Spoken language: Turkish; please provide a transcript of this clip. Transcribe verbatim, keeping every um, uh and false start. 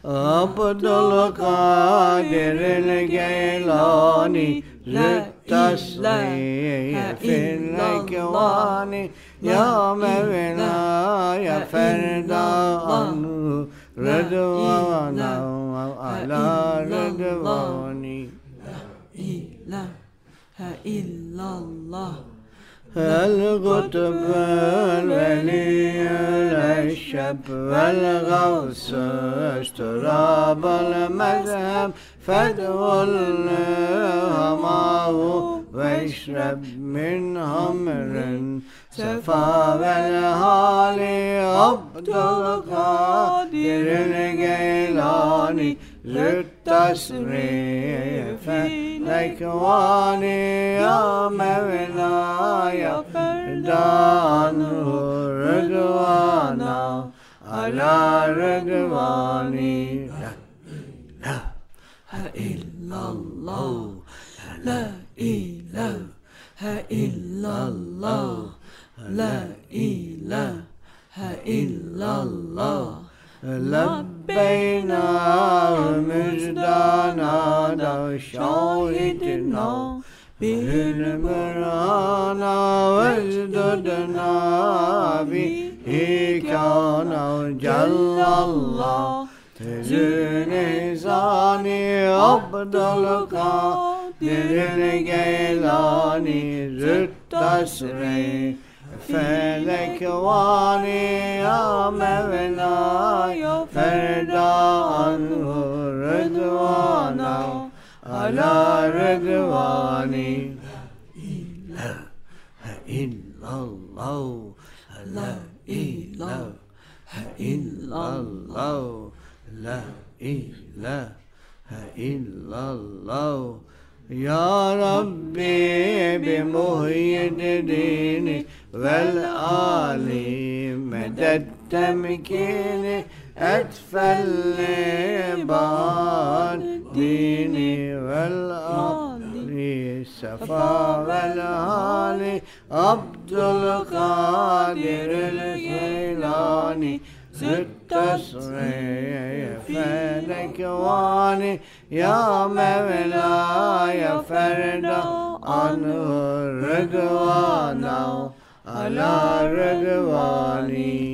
Abdülkadir el-Geylani Züttasrif fil-Ekvani Ya Mevla ya Ferdan Rıdvana ala rıdvani La ilahe illallah القطب الولي الأشب والغوث استراب المذهب فادخل هماه واشرب من خمر سفا والهالي عبد القادر الجيلاني ذو التصريف الأكوان يا مولاي فردانه رضوانا على رضواني لا إله إلا الله لا إله إلا الله لا إله إلا الله لبينا مجدنا دا شاهدنا بالمرانا وازددنا به كان جل الله تزنزاني عبد القادر الجيلاني ذو التصريف فالأكواني يا مولاي فردانه رضوانا على رضواني لا إله إلا الله لا إله إلا الله لا إله إلا الله يا ربي بمحيي الدين والآل مدى التمكين أدفل لبعض الدين والآل صفا والآل عبد القادر الجيلاني ذو التصريف الأكوان يا مولاي فردا عنه رضوانا على رضواني